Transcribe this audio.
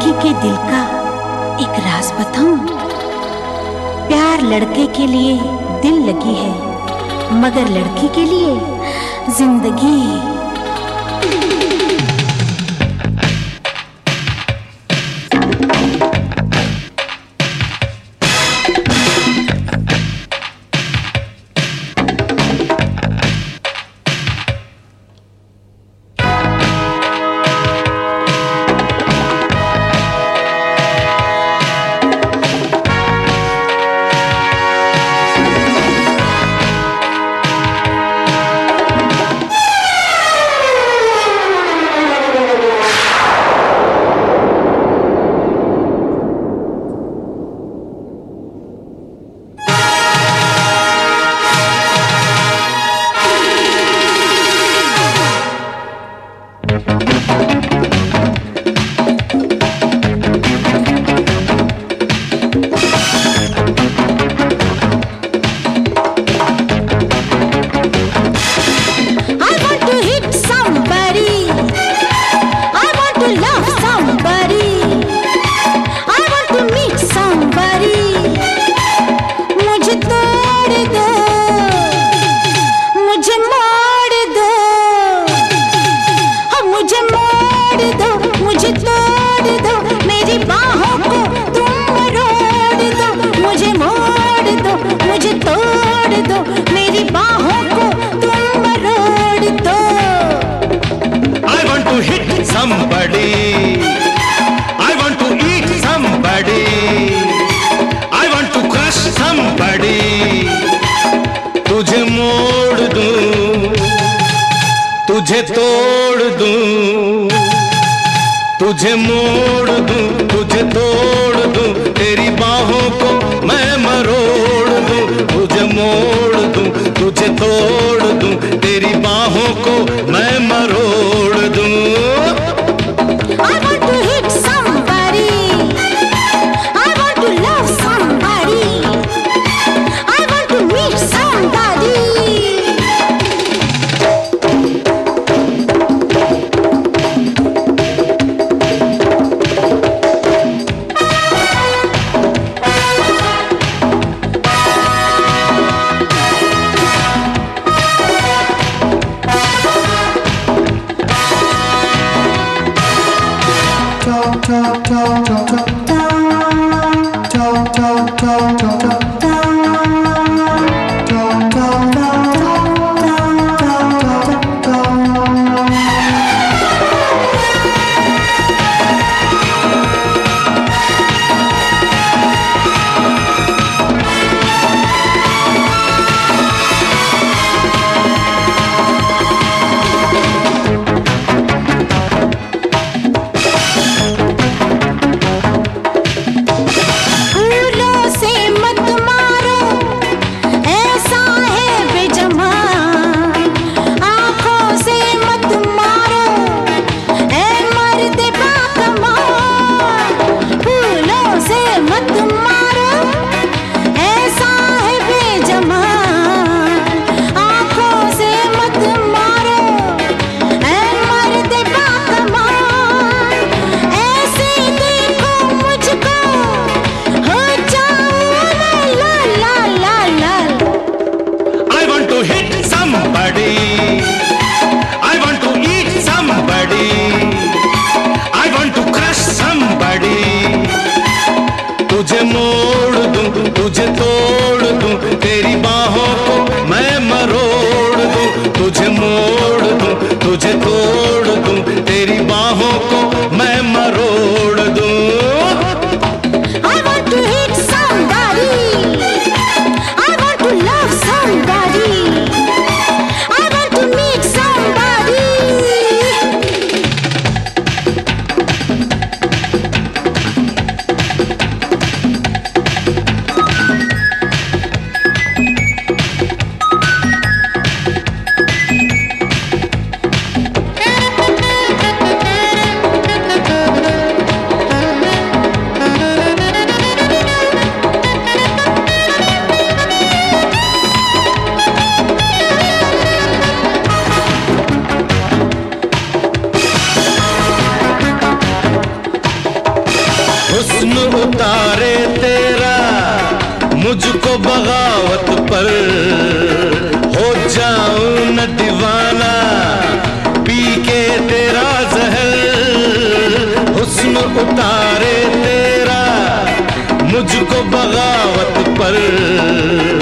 लड़की के दिल का एक राज बताऊं? प्यार लड़के के लिए दिल लगी है, मगर लड़की के लिए जिंदगी। Somebody, I want to eat somebody, I want to crush somebody. तुझे मोड़ दूं, तुझे तोड़ दूं, तुझे मोड़ दूं, तुझे तोड़ दूं, तेरी बाहों को मैं मरोड़ दूं, तुझे मोड़ दूं, तुझे तोड़ दूं, तेरी बाहों को मैं मरोड़ दूं। तुझे मोड़ दूं, तुझे तोड़ दूं, तेरी बाहों को मैं मरोड़ दूं, तुझे मोड़ दूं, तुझे तोड़ दूं, तेरी बाहों को मैं मरोड़ दूं। I want to hit somebody, I want to love somebody, I want to meet somebody. पर, हो जाऊं न दीवाना पी के तेरा जहर, हुस्न उतारे तेरा मुझको बगावत पर।